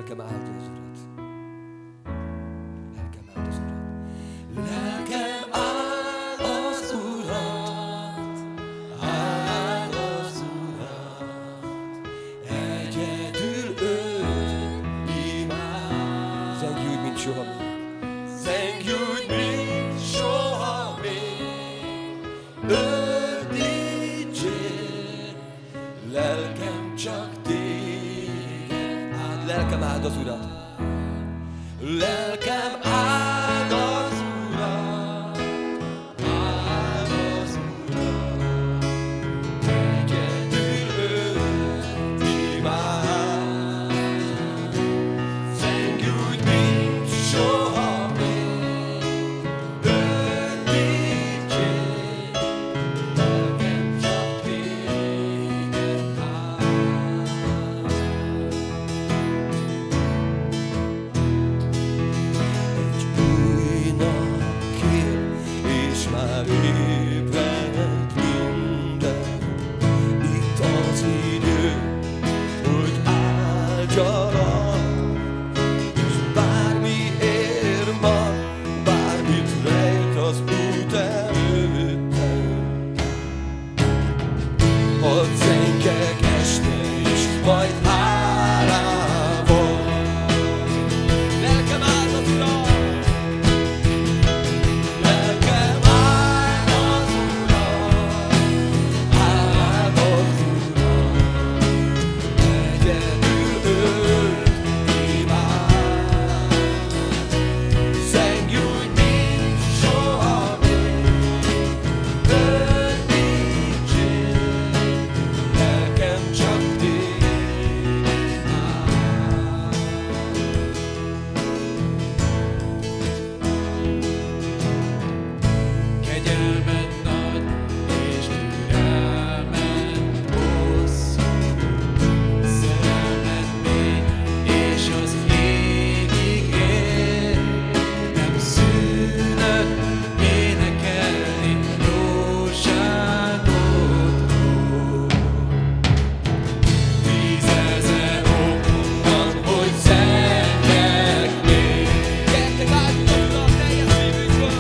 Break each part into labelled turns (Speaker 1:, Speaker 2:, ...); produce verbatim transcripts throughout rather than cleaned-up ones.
Speaker 1: Lelkem áldja az Urat. Lelkem áld az Urat.
Speaker 2: Lelkem áld az Urat, áld az Urat, egyedül őt imád.
Speaker 1: Zengj úgy, mint soha még.
Speaker 2: Zengj úgy, mint soha még, őt dicsér, lelkem csak téged áld.
Speaker 1: Lelkem áld az Urat.
Speaker 2: Lelkem áld az Urat, áld az Urat, egyedül őt imád. Zengj úgy, mint soha még, őt dicsér, lelkem csak téged áld. Egy új nap kél, és már ébredt minden. Itt az idő, hogy áldjalak, és bármi ér ma, bármit rejt az út előttem. Hadd zengjek este is, majd hálával. Lelkem áld az Urat, lelkem áld az Urat, áld az Urat, egyedül őt imád. Zengj úgy, mint soha még, őt dicsér, lelkem csak téged áld. Kegyelmed nagy, és türelmed hosszú, szerelmed mély, és az égig ér. Nem szűnök énekelni jóságodról. Tízezer okom van, hogy zengjek még. Gyertek, áldjuk az Urat teljes szívünkből!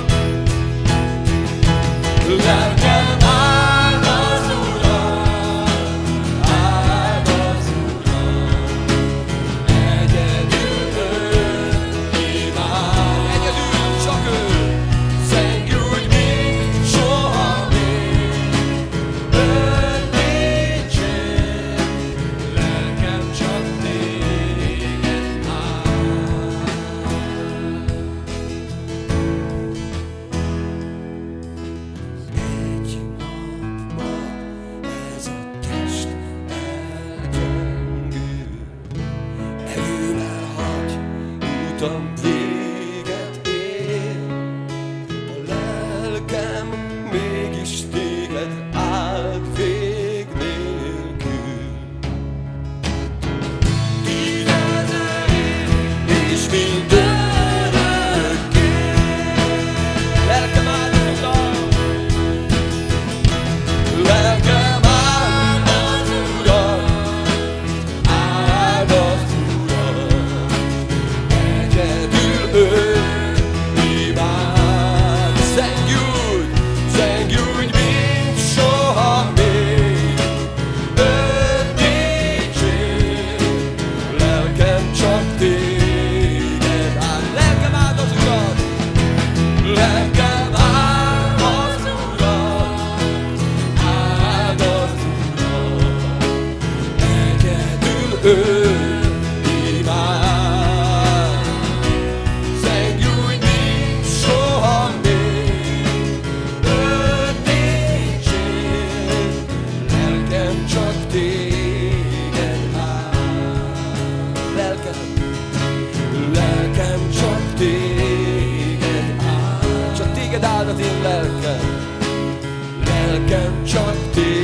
Speaker 2: Lelkem áld az Urat, áld az Urat, egyedül őt imád. Egyedül csak őt. Zengj úgy, mint soha még, őt dicsér, lelkem csak téged áld. Egy napban ez a test elgyengül, erőmmel hagy, utam véget ér. A lelkem mégis téged áld vég nélkül. Tízezer év és mindörökké. Lelkem áld az Urat, lelkem áld az Urat, áld az Urat, egyedül őt imád. Zengj úgy, zengj úgy, mint soha még, őt dicsér, lelkem csak téged áld. Lelkem áld az Urat, lelkem áld az Urat, áld az Urat, egyedül őt imád. Zengj úgy, mint soha még, őt dicsér, lelkem csak téged áld.
Speaker 1: Lelkem,
Speaker 2: Lelkem csak téged áld.
Speaker 1: csak téged áld az én lelkem.
Speaker 2: Lelkem csak téged